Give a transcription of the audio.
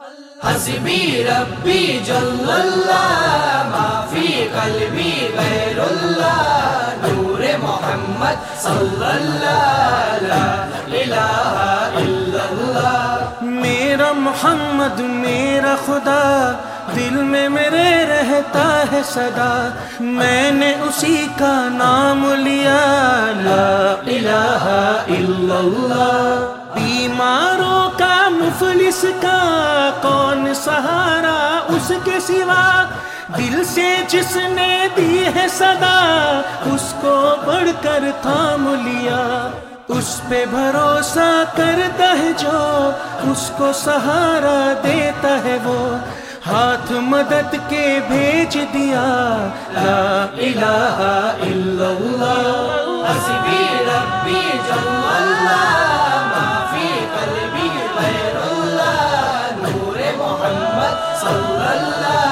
حسبی ربی جل اللہ ما فی قلبی غیر اللہ نور محمد صلی اللہ لا الہ الا اللہ. میرا محمد میرا خدا دل میں میرے رہتا ہے صدا، میں نے اسی کا نام لیا لا الہ الا اللہ. بیماروں کا مفلس کا کون سہارا اس کے سوا، دل سے جس نے دی ہے صدا اس کو بڑھ کر تھام لیا. اس پہ بھروسہ کرتا ہے جو اس کو سہارا دیتا ہے وہ، ہاتھ مدد کے بھیج دیا لا الہ الا اللہ. حسبی ربی جل اللہ ما فی قلبی غیر اللہ نور محمد صلی اللہ